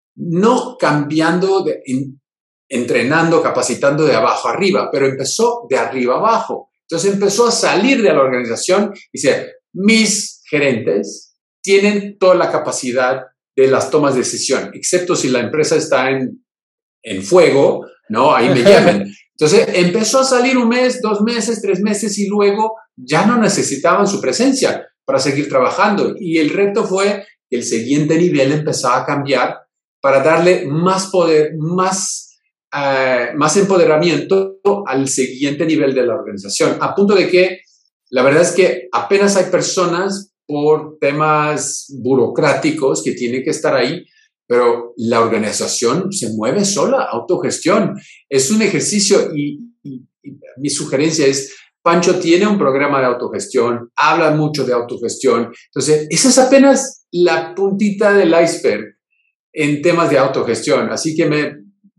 [SPEAKER 5] no cambiando, de, in, entrenando, capacitando de abajo arriba, pero empezó de arriba abajo. Entonces empezó a salir de la organización y decir, mis gerentes tienen toda la capacidad de las tomas de decisión, excepto si la empresa está en, en fuego, ¿no? Ahí me llaman. Entonces empezó a salir un mes, dos meses, tres meses y luego ya no necesitaban su presencia para seguir trabajando. Y el reto fue que el siguiente nivel empezaba a cambiar para darle más poder, más, uh, más empoderamiento al siguiente nivel de la organización. A punto de que la verdad es que apenas hay personas por temas burocráticos que tienen que estar ahí, pero la organización se mueve sola, autogestión. Es un ejercicio y, y, y mi sugerencia es, Pancho tiene un programa de autogestión, habla mucho de autogestión. Entonces, esa es apenas la puntita del iceberg en temas de autogestión. Así que me,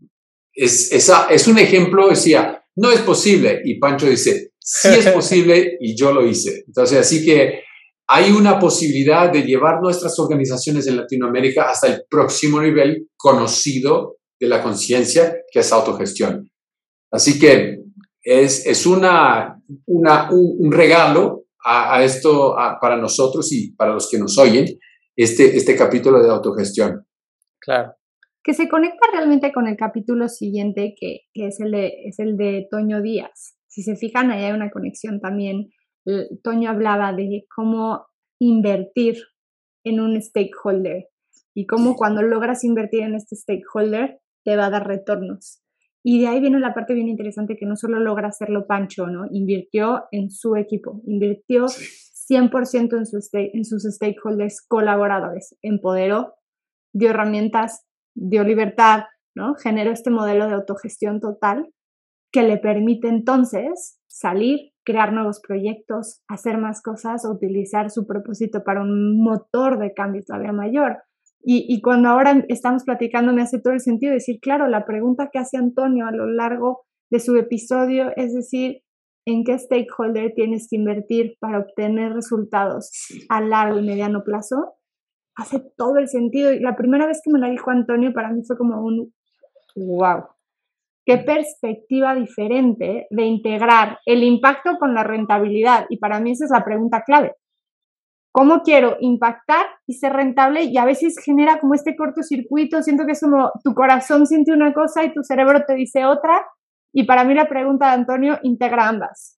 [SPEAKER 5] es, esa, es un ejemplo, decía, no es posible. Y Pancho dice, sí es posible y yo lo hice. Entonces, así que hay una posibilidad de llevar nuestras organizaciones en Latinoamérica hasta el próximo nivel conocido de la conciencia, que es autogestión. Así que es, es una, una, un, un regalo a, a esto a, para nosotros y para los que nos oyen, este, este capítulo de autogestión.
[SPEAKER 2] Claro.
[SPEAKER 4] Que se conecta realmente con el capítulo siguiente, que, que es, el de, es el de Toño Díaz. Si se fijan, ahí hay una conexión también. Toño hablaba de cómo invertir en un stakeholder y cómo cuando logras invertir en este stakeholder te va a dar retornos. Y de ahí viene la parte bien interesante que no solo logra hacerlo Pancho, ¿no? Invirtió en su equipo, invirtió cien por ciento en, su en sus stakeholders colaboradores, empoderó, dio herramientas, dio libertad, ¿no? Generó este modelo de autogestión total que le permite entonces salir, crear nuevos proyectos, hacer más cosas, utilizar su propósito para un motor de cambio todavía mayor. Y, y cuando ahora estamos platicando me hace todo el sentido decir, claro, la pregunta que hace Antonio a lo largo de su episodio es decir, ¿en qué stakeholder tienes que invertir para obtener resultados a largo y mediano plazo? Hace todo el sentido. Y la primera vez que me lo dijo Antonio para mí fue como un wow. Qué perspectiva diferente de integrar el impacto con la rentabilidad. Y para mí esa es la pregunta clave. ¿Cómo quiero impactar y ser rentable? Y a veces genera como este cortocircuito. Siento que es como tu corazón siente una cosa y tu cerebro te dice otra. Y para mí la pregunta de Antonio integra ambas.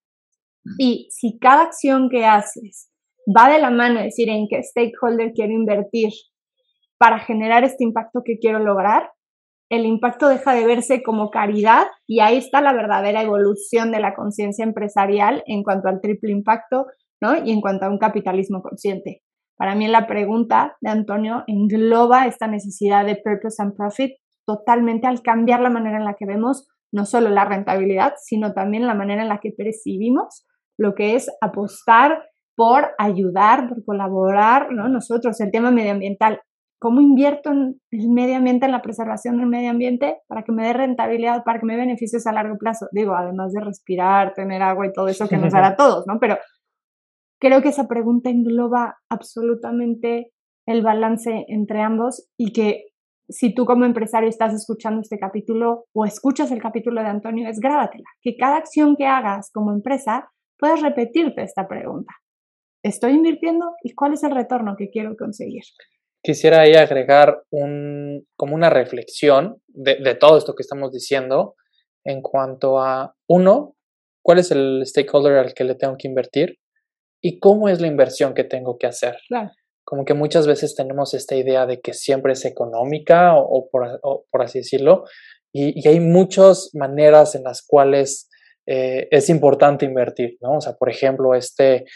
[SPEAKER 4] Y si cada acción que haces va de la mano, es decir, en qué stakeholder quiero invertir para generar este impacto que quiero lograr, el impacto deja de verse como caridad y ahí está la verdadera evolución de la conciencia empresarial en cuanto al triple impacto, ¿no? Y en cuanto a un capitalismo consciente. Para mí la pregunta de Antonio engloba esta necesidad de purpose and profit totalmente al cambiar la manera en la que vemos no solo la rentabilidad, sino también la manera en la que percibimos lo que es apostar por ayudar, por colaborar, ¿no? Nosotros, el tema medioambiental. ¿Cómo invierto en el medio ambiente, en la preservación del medio ambiente para que me dé rentabilidad, para que me dé beneficios a largo plazo? Digo, además de respirar, tener agua y todo eso que nos dará a todos, ¿no? Pero creo que esa pregunta engloba absolutamente el balance entre ambos y que si tú como empresario estás escuchando este capítulo o escuchas el capítulo de Antonio, es grábatela. Que cada acción que hagas como empresa puedas repetirte esta pregunta. ¿Estoy invirtiendo? ¿Y cuál es el retorno que quiero conseguir?
[SPEAKER 2] Quisiera ahí agregar un, como una reflexión de, de todo esto que estamos diciendo en cuanto a, uno, cuál es el stakeholder al que le tengo que invertir y cómo es la inversión que tengo que hacer.
[SPEAKER 4] Claro.
[SPEAKER 2] Como que muchas veces tenemos esta idea de que siempre es económica o, o, por, o por así decirlo y, y hay muchas maneras en las cuales eh, es importante invertir, ¿no? O sea, por ejemplo, este...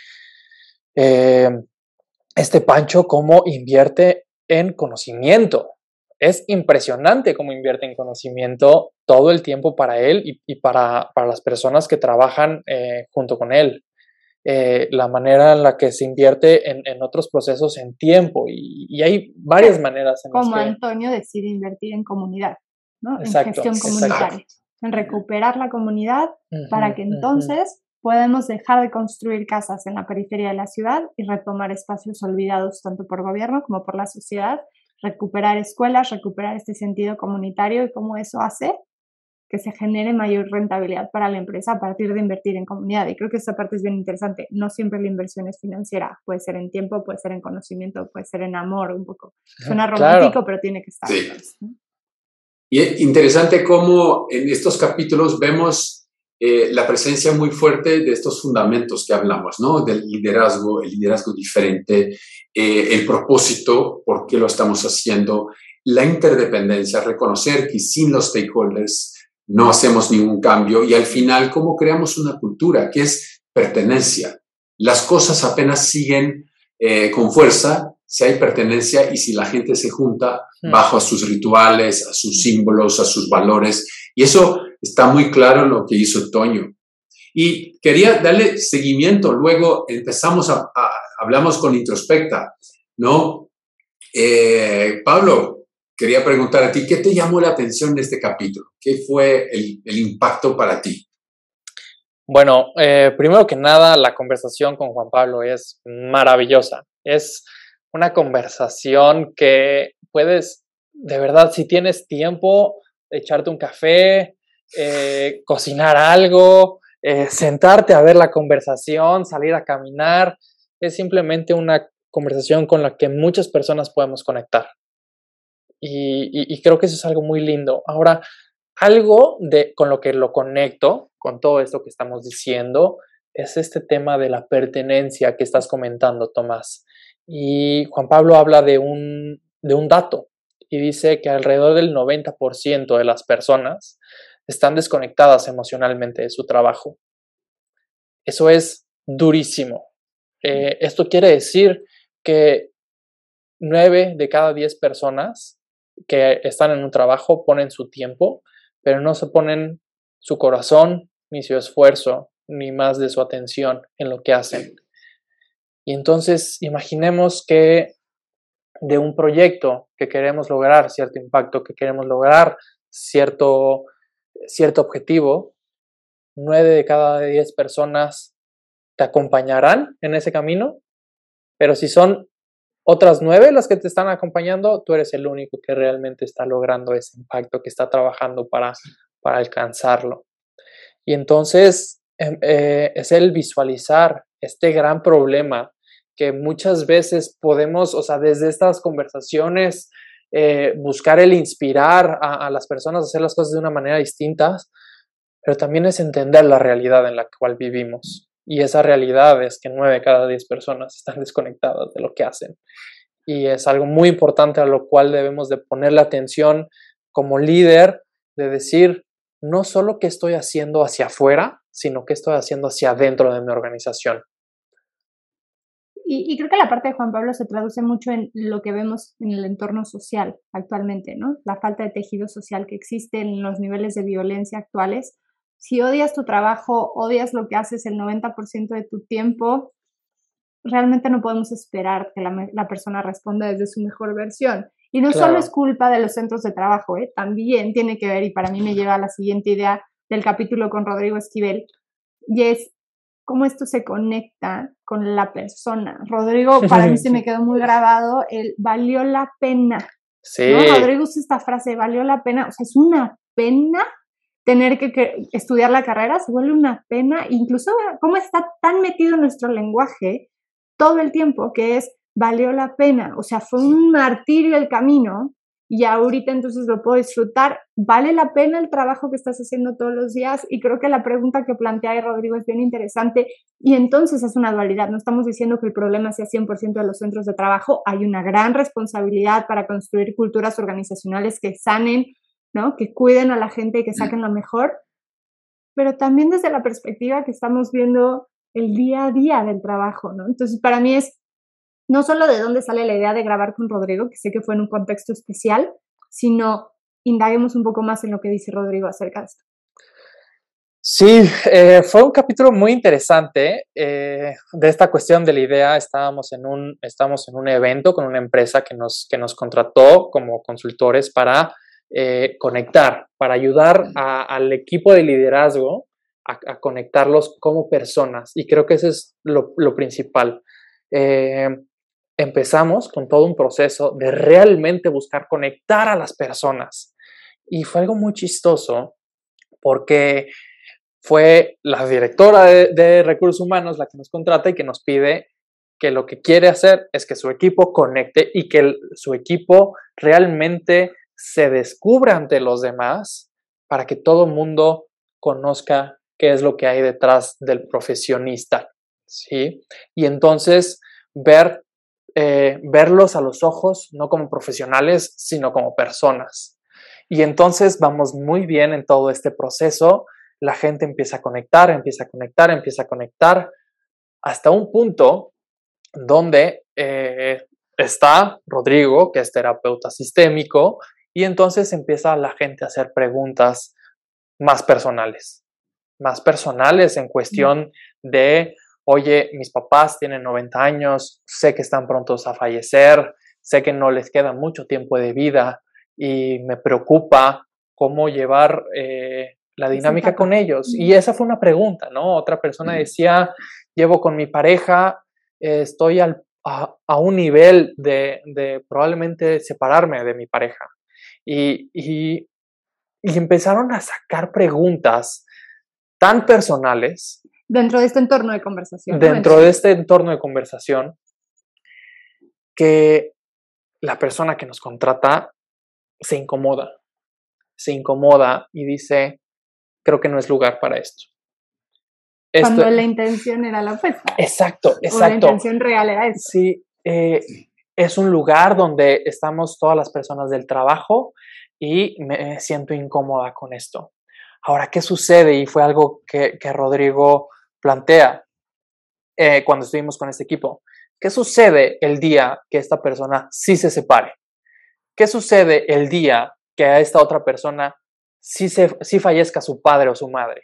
[SPEAKER 2] Eh, Este Pancho, cómo invierte en conocimiento. Es impresionante cómo invierte en conocimiento todo el tiempo para él y, y para, para las personas que trabajan eh, junto con él. Eh, la manera en la que se invierte en, en otros procesos en tiempo y, y hay varias sí, maneras en
[SPEAKER 4] como
[SPEAKER 2] las que...
[SPEAKER 4] Antonio decide invertir en comunidad, ¿no?
[SPEAKER 2] Exacto,
[SPEAKER 4] en gestión comunitaria, exacto. En recuperar la comunidad uh-huh, para que entonces uh-huh. podamos dejar de construir casas en la periferia de la ciudad y retomar espacios olvidados tanto por gobierno como por la sociedad, recuperar escuelas, recuperar este sentido comunitario y cómo eso hace que se genere mayor rentabilidad para la empresa a partir de invertir en comunidad. Y creo que esta parte es bien interesante. No siempre la inversión es financiera. Puede ser en tiempo, puede ser en conocimiento, puede ser en amor, un poco. Suena romántico, claro. Pero tiene que estar.
[SPEAKER 5] Sí. ¿No? Y es interesante cómo en estos capítulos vemos eh, la presencia muy fuerte de estos fundamentos que hablamos, ¿no? Del liderazgo, el liderazgo diferente, eh, el propósito, por qué lo estamos haciendo, la interdependencia, reconocer que sin los stakeholders no hacemos ningún cambio y al final cómo creamos una cultura que es pertenencia. Las cosas apenas siguen eh, con fuerza si hay pertenencia y si la gente se junta mm. bajo a sus rituales, a sus símbolos, a sus valores. Y eso está muy claro en lo que hizo Toño. Y quería darle seguimiento. Luego empezamos a, a hablamos con Introspecta, ¿no? Eh, Pablo, quería preguntar a ti, ¿qué te llamó la atención de este capítulo? ¿Qué fue el, el impacto para ti?
[SPEAKER 2] Bueno, eh, primero que nada, la conversación con Juan Pablo es maravillosa. Es una conversación que puedes, de verdad, si tienes tiempo, echarte un café, eh, cocinar algo, eh, sentarte a ver la conversación, salir a caminar. Es simplemente una conversación con la que muchas personas podemos conectar. Y, y, y creo que eso es algo muy lindo. Ahora, algo de, con lo que lo conecto, con todo esto que estamos diciendo, es este tema de la pertenencia que estás comentando, Tomás. Y Juan Pablo habla de un, de un dato y dice que alrededor del noventa por ciento de las personas están desconectadas emocionalmente de su trabajo. Eso es durísimo. Eh, esto quiere decir que nueve de cada diez personas que están en un trabajo ponen su tiempo, pero no se ponen su corazón, ni su esfuerzo, ni más de su atención en lo que hacen. Y entonces imaginemos que de un proyecto que queremos lograr cierto impacto, que queremos lograr cierto, cierto objetivo, nueve de cada diez personas te acompañarán en ese camino, pero si son otras nueve las que te están acompañando, tú eres el único que realmente está logrando ese impacto, que está trabajando para, para alcanzarlo. Y entonces eh, es el visualizar este gran problema que muchas veces podemos, o sea, desde estas conversaciones, eh, buscar el inspirar a, a las personas a hacer las cosas de una manera distinta, pero también es entender la realidad en la cual vivimos. Y esa realidad es que nueve de cada diez personas están desconectadas de lo que hacen. Y es algo muy importante a lo cual debemos de ponerle atención como líder, de decir, no solo qué estoy haciendo hacia afuera, sino qué estoy haciendo hacia adentro de mi organización.
[SPEAKER 4] Y, y creo que la parte de Juan Pablo se traduce mucho en lo que vemos en el entorno social actualmente, ¿no? La falta de tejido social que existe en los niveles de violencia actuales. Si odias tu trabajo, odias lo que haces el noventa por ciento de tu tiempo, realmente no podemos esperar que la, la persona responda desde su mejor versión. Y no claro. solo es culpa de los centros de trabajo, ¿eh? También tiene que ver, y para mí me lleva a la siguiente idea del capítulo con Rodrigo Esquivel, y es cómo esto se conecta con la persona. Rodrigo, para mí se me quedó muy grabado el valió la pena.
[SPEAKER 2] Sí.
[SPEAKER 4] ¿No? Rodrigo usa esta frase, valió la pena, o sea, es una pena tener que, que estudiar la carrera, se vuelve una pena, incluso cómo está tan metido en nuestro lenguaje todo el tiempo, que es valió la pena, o sea, fue un martirio el camino y ahorita entonces lo puedo disfrutar, ¿vale la pena el trabajo que estás haciendo todos los días? Y creo que la pregunta que plantea ahí Rodrigo es bien interesante y entonces es una dualidad, no estamos diciendo que el problema sea cien por ciento de los centros de trabajo, hay una gran responsabilidad para construir culturas organizacionales que sanen, ¿no? Que cuiden a la gente y que saquen lo mejor, pero también desde la perspectiva que estamos viendo el día a día del trabajo, ¿no? Entonces, para mí es no solo de dónde sale la idea de grabar con Rodrigo, que sé que fue en un contexto especial, sino indaguemos un poco más en lo que dice Rodrigo acerca de esto.
[SPEAKER 2] Sí, eh, fue un capítulo muy interesante eh, de esta cuestión de la idea. Estábamos en un, estábamos en un evento con una empresa que nos, que nos contrató como consultores para eh, conectar, para ayudar a, al equipo de liderazgo a, a conectarlos como personas. Y creo que eso es lo, lo principal. Eh, empezamos con todo un proceso de realmente buscar conectar a las personas. Y fue algo muy chistoso porque fue la directora de, de recursos humanos la que nos contrata y que nos pide que lo que quiere hacer es que su equipo conecte y que el, su equipo realmente se descubra ante los demás para que todo el mundo conozca qué es lo que hay detrás del profesionista, ¿sí? Y entonces ver, eh, verlos a los ojos no como profesionales, sino como personas. Y entonces vamos muy bien en todo este proceso. La gente empieza a conectar, empieza a conectar, empieza a conectar, hasta un punto donde eh, está Rodrigo, que es terapeuta sistémico, y entonces empieza la gente a hacer preguntas más personales, más personales en cuestión de, oye, mis papás tienen noventa años, sé que están prontos a fallecer, sé que no les queda mucho tiempo de vida y me preocupa cómo llevar eh, la dinámica con ellos. Y esa fue una pregunta, ¿no? Otra persona decía, llevo con mi pareja, eh, estoy al, a, a un nivel de, de probablemente separarme de mi pareja. Y, y, y empezaron a sacar preguntas tan personales.
[SPEAKER 4] Dentro de este entorno de conversación.
[SPEAKER 2] Dentro
[SPEAKER 4] ¿no?
[SPEAKER 2] de este entorno de conversación, que la persona que nos contrata se incomoda. Se incomoda y dice, creo que no es lugar para esto. esto
[SPEAKER 4] Cuando la intención era la opuesta.
[SPEAKER 2] Exacto, exacto.
[SPEAKER 4] O la intención real era eso.
[SPEAKER 2] Sí, eh, es un lugar donde estamos todas las personas del trabajo y me siento incómoda con esto. Ahora, ¿qué sucede? Y fue algo que, que Rodrigo plantea eh, cuando estuvimos con este equipo. ¿Qué sucede el día que esta persona sí se separe? ¿Qué sucede el día que a esta otra persona sí, se, sí fallezca su padre o su madre?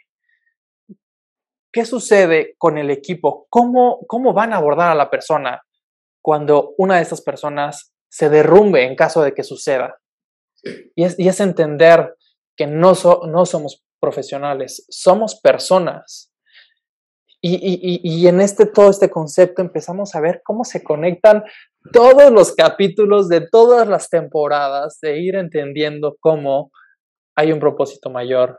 [SPEAKER 2] ¿Qué sucede con el equipo? ¿Cómo, cómo van a abordar a la persona cuando una de estas personas se derrumbe en caso de que suceda? Sí. Y, es, y es entender que no, so, no somos profesionales, somos personas. Y, y, y en este, todo este concepto empezamos a ver cómo se conectan todos los capítulos de todas las temporadas, de ir entendiendo cómo hay un propósito mayor.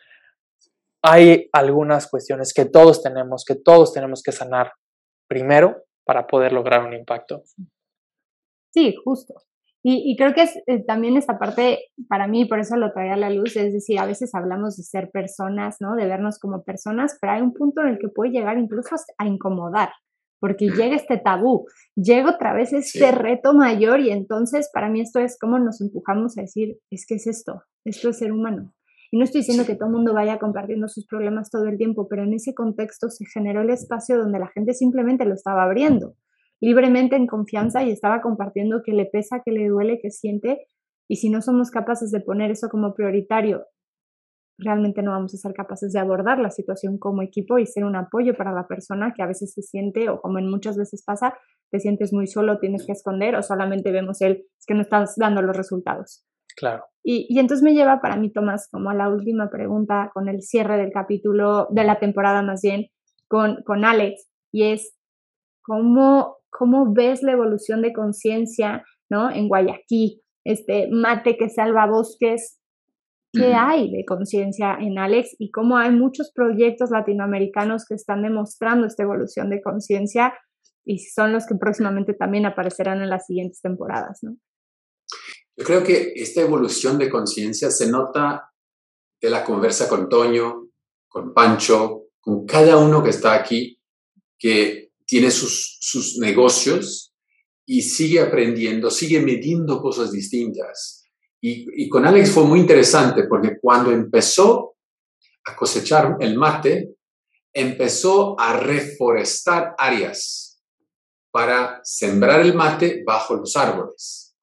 [SPEAKER 2] Hay algunas cuestiones que todos tenemos, que todos tenemos que sanar primero para poder lograr un impacto.
[SPEAKER 4] Sí, justo. Y, y creo que es eh, también esta parte, para mí, por eso lo traía a la luz, es decir, a veces hablamos de ser personas, ¿no? De vernos como personas, pero hay un punto en el que puede llegar incluso a incomodar, porque llega este tabú, llega otra vez este sí. reto mayor y entonces para mí esto es como nos empujamos a decir, es que es esto, esto es ser humano. Y no estoy diciendo que todo el mundo vaya compartiendo sus problemas todo el tiempo, pero en ese contexto se generó el espacio donde la gente simplemente lo estaba abriendo, libremente en confianza y estaba compartiendo que le pesa, que le duele, que siente. Y si no somos capaces de poner eso como prioritario, realmente no vamos a ser capaces de abordar la situación como equipo y ser un apoyo para la persona que a veces se siente, o como en muchas veces pasa, te sientes muy solo, tienes que esconder o solamente vemos el, es que no estás dando los resultados.
[SPEAKER 2] Claro.
[SPEAKER 4] Y, y entonces me lleva para mí, Tomás, como a la última pregunta con el cierre del capítulo, de la temporada más bien, con, con Alex, y es, ¿cómo, cómo ves la evolución de conciencia, ¿no? En Guayaquil, este mate que salva bosques, ¿qué uh-huh. hay de conciencia en Alex? Y cómo hay muchos proyectos latinoamericanos que están demostrando esta evolución de conciencia y son los que próximamente también aparecerán en las siguientes temporadas, ¿no?
[SPEAKER 5] Yo creo que esta evolución de conciencia se nota de la conversa con Toño, con Pancho, con cada uno que está aquí, que tiene sus, sus negocios y sigue aprendiendo, sigue midiendo cosas distintas. Y, y con Alex fue muy interesante porque cuando empezó a cosechar el mate, empezó a reforestar áreas para sembrar el mate bajo los árboles.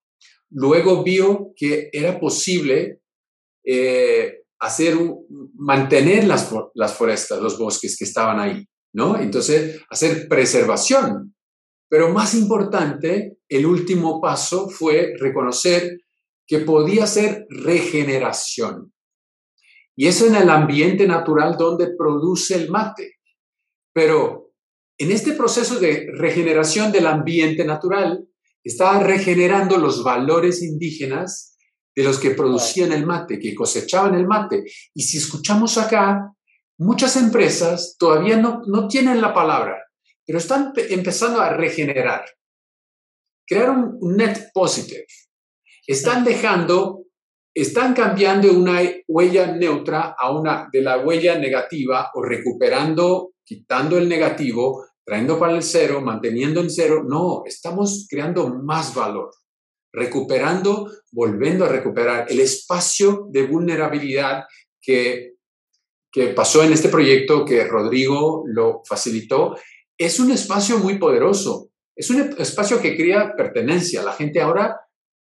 [SPEAKER 5] luego vio que era posible eh, hacer un, mantener las, las forestas, los bosques que estaban ahí, ¿no? Entonces, hacer preservación. Pero más importante, el último paso fue reconocer que podía ser regeneración. Y eso en el ambiente natural donde produce el mate. Pero en este proceso de regeneración del ambiente natural, estaba regenerando los valores indígenas de los que producían el mate, que cosechaban el mate. Y si escuchamos acá, muchas empresas todavía no, no tienen la palabra, pero están empezando a regenerar. Crear un net positive. Están dejando, están cambiando una huella neutra a una de la huella negativa o recuperando, quitando el negativo, trayendo para el cero, manteniendo en cero. No, estamos creando más valor. Recuperando, volviendo a recuperar el espacio de vulnerabilidad que, que pasó en este proyecto, que Rodrigo lo facilitó. Es un espacio muy poderoso. Es un espacio que crea pertenencia. La gente ahora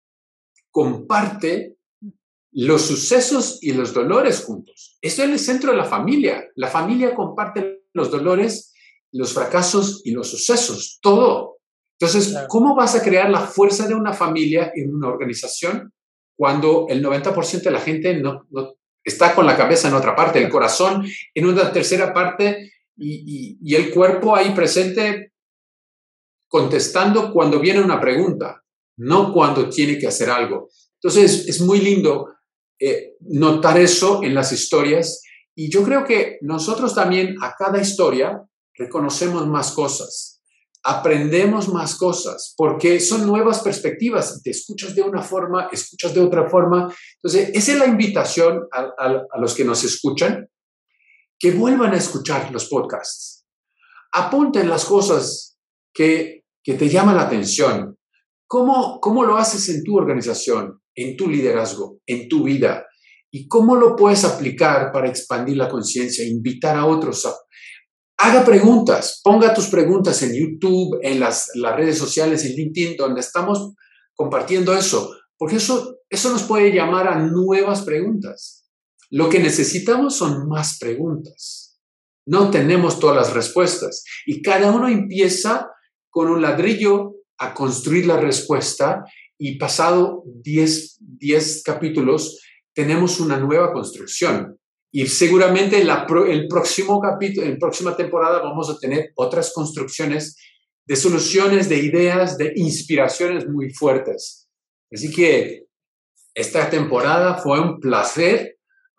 [SPEAKER 5] comparte los sucesos y los dolores juntos. Esto es el centro de la familia. La familia comparte los dolores, los fracasos y los sucesos, todo. Entonces, claro, ¿cómo vas a crear la fuerza de una familia en una organización cuando el noventa por ciento de la gente no, no está con la cabeza en otra parte, el corazón en una tercera parte y, y, y el cuerpo ahí presente contestando cuando viene una pregunta, no cuando tiene que hacer algo? Entonces, es muy lindo eh, notar eso en las historias, y yo creo que nosotros también a cada historia reconocemos más cosas, aprendemos más cosas, porque son nuevas perspectivas. Te escuchas de una forma, escuchas de otra forma. Entonces, esa es la invitación a, a, a los que nos escuchan, que vuelvan a escuchar los podcasts. Apunten las cosas que, que te llaman la atención. ¿Cómo, ¿Cómo lo haces en tu organización, en tu liderazgo, en tu vida? ¿Y cómo lo puedes aplicar para expandir la conciencia, invitar a otros a... Haga preguntas, ponga tus preguntas en YouTube, en las, las redes sociales, en LinkedIn, donde estamos compartiendo eso, porque eso, eso nos puede llamar a nuevas preguntas. Lo que necesitamos son más preguntas. No tenemos todas las respuestas y cada uno empieza con un ladrillo a construir la respuesta, y pasado diez capítulos tenemos una nueva construcción. Y seguramente la, el próximo capítulo, en la próxima temporada vamos a tener otras construcciones de soluciones, de ideas, de inspiraciones muy fuertes. Así que esta temporada fue un placer,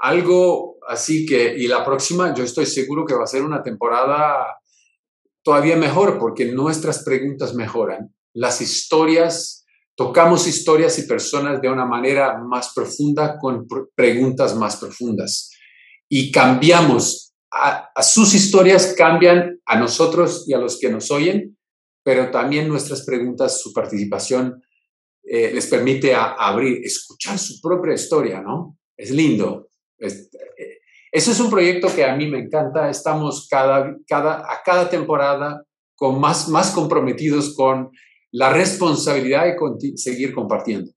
[SPEAKER 5] algo así que, y la próxima yo estoy seguro que va a ser una temporada todavía mejor, porque nuestras preguntas mejoran. Las historias, tocamos historias y personas de una manera más profunda, con preguntas más profundas. Y cambiamos, a, a sus historias cambian a nosotros y a los que nos oyen, pero también nuestras preguntas, su participación eh, les permite a, a abrir, escuchar su propia historia, ¿no? Es lindo. Es, eh, Eso es un proyecto que a mí me encanta. Estamos cada, cada, a cada temporada con más, más comprometidos con la responsabilidad de conti- seguir compartiendo.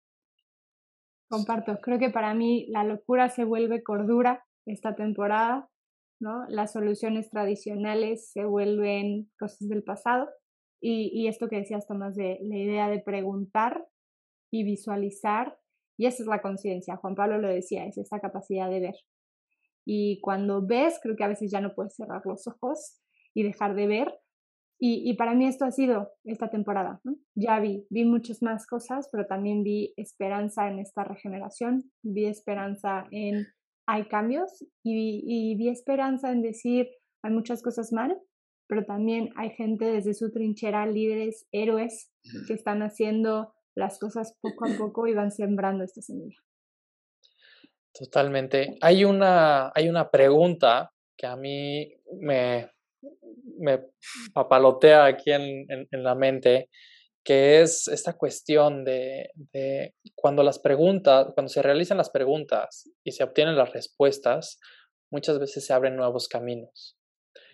[SPEAKER 4] Comparto. Creo que para mí la locura se vuelve cordura esta temporada, ¿no? Las soluciones tradicionales se vuelven cosas del pasado. Y, y esto que decías, Tomás, de la idea de preguntar y visualizar, y esa es la conciencia. Juan Pablo lo decía, es esa capacidad de ver. Y cuando ves, creo que a veces ya no puedes cerrar los ojos y dejar de ver. Y, y para mí esto ha sido esta temporada, ¿no? Ya vi, vi muchas más cosas, pero también vi esperanza en esta regeneración, vi esperanza en hay cambios y, y vi esperanza en decir hay muchas cosas mal, pero también hay gente desde su trinchera, líderes, héroes, que están haciendo las cosas poco a poco y van sembrando esta semilla.
[SPEAKER 2] Totalmente. Hay una, hay una pregunta que a mí me, me papalotea aquí en, en, en la mente, que es esta cuestión de, de cuando las preguntas, cuando se realizan las preguntas y se obtienen las respuestas, muchas veces se abren nuevos caminos.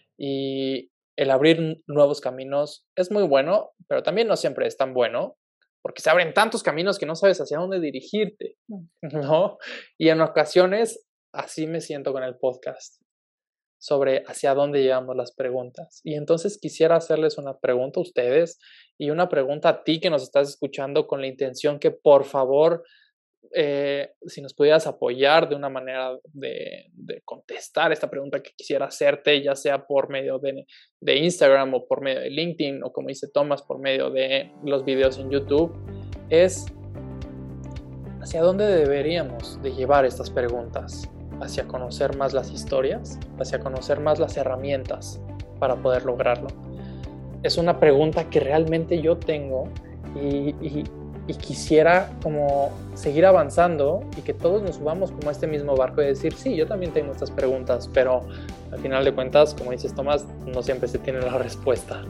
[SPEAKER 2] Y el abrir nuevos caminos es muy bueno, pero también no siempre es tan bueno porque se abren tantos caminos que no sabes hacia dónde dirigirte, ¿no? Y en ocasiones así me siento con el podcast, sobre hacia dónde llevamos las preguntas. Y entonces quisiera hacerles una pregunta a ustedes y una pregunta a ti que nos estás escuchando, con la intención que por favor, eh, si nos pudieras apoyar de una manera de, de contestar esta pregunta que quisiera hacerte, ya sea por medio de, de Instagram o por medio de LinkedIn, o como dice Tomás, por medio de los videos en YouTube, es ¿hacia dónde deberíamos de llevar estas preguntas? ¿Hacia conocer más las historias? ¿Hacia conocer más las herramientas para poder lograrlo? Es una pregunta que realmente yo tengo y, y, y quisiera como seguir avanzando y que todos nos subamos como a este mismo barco y decir, sí, yo también tengo estas preguntas, pero al final de cuentas, como dices Tomás, no siempre se tiene la respuesta.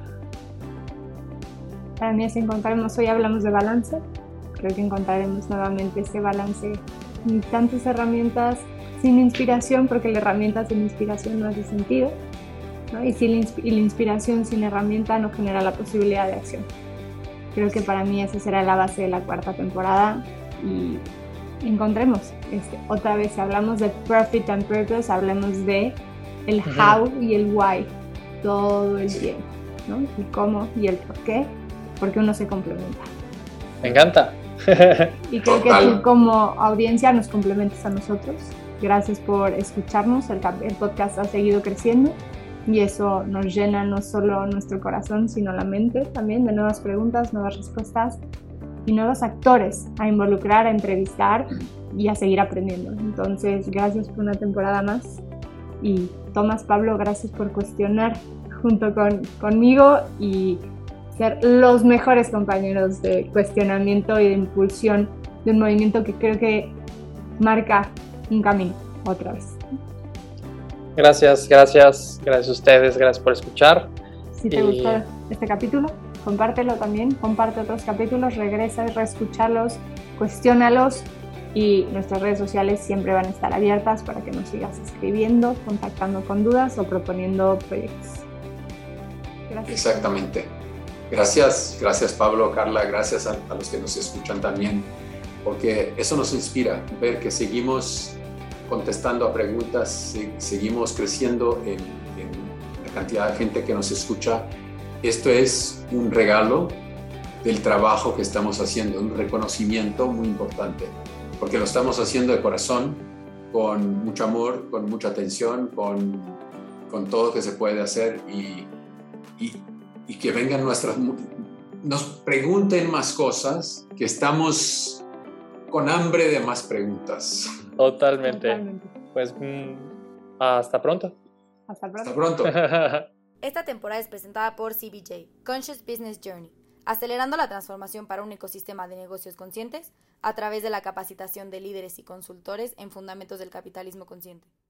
[SPEAKER 4] Para mí es encontraremos, hoy hablamos de balance, creo que encontraremos nuevamente ese balance en tantas herramientas sin inspiración, porque la herramienta sin inspiración no hace sentido, ¿no? Y, si la, insp- y la inspiración sin herramienta no genera la posibilidad de acción. Creo que para mí esa será la base de la cuarta temporada y encontremos, este, otra vez, si hablamos de Profit and Purpose, hablemos de el how uh-huh. y el why todo el tiempo, ¿no? El cómo y el por qué, porque uno se complementa.
[SPEAKER 2] Me encanta.
[SPEAKER 4] Y creo que tú como audiencia nos complementas a nosotros. Gracias por escucharnos, el, el podcast ha seguido creciendo y eso nos llena no solo nuestro corazón, sino la mente también de nuevas preguntas, nuevas respuestas y nuevos actores a involucrar, a entrevistar y a seguir aprendiendo. Entonces, gracias por una temporada más y Tomás, Pablo, gracias por cuestionar junto con, conmigo y ser los mejores compañeros de cuestionamiento y de impulsión de un movimiento que creo que marca un camino otra vez.
[SPEAKER 2] Gracias, gracias, gracias a ustedes, gracias por escuchar.
[SPEAKER 4] Si te y... gustó este capítulo, compártelo también, comparte otros capítulos, regresa y reescúchalos, cuestiónalos y nuestras redes sociales siempre van a estar abiertas para que nos sigas escribiendo, contactando con dudas o proponiendo proyectos.
[SPEAKER 5] Gracias. Exactamente. Gracias, gracias Pablo, Carla, gracias a, a los que nos escuchan también, porque eso nos inspira, ver que seguimos contestando a preguntas, se, seguimos creciendo en, en la cantidad de gente que nos escucha. Esto es un regalo del trabajo que estamos haciendo, un reconocimiento muy importante, porque lo estamos haciendo de corazón, con mucho amor, con mucha atención, con, con todo que se puede hacer y, y y que vengan nuestras, nos pregunten más cosas, que estamos con hambre de más preguntas.
[SPEAKER 2] Totalmente. Totalmente. Pues mmm, hasta pronto.
[SPEAKER 4] Hasta pronto.
[SPEAKER 5] Hasta pronto.
[SPEAKER 3] Esta temporada es presentada por C B J, Conscious Business Journey, acelerando la transformación para un ecosistema de negocios conscientes a través de la capacitación de líderes y consultores en fundamentos del capitalismo consciente.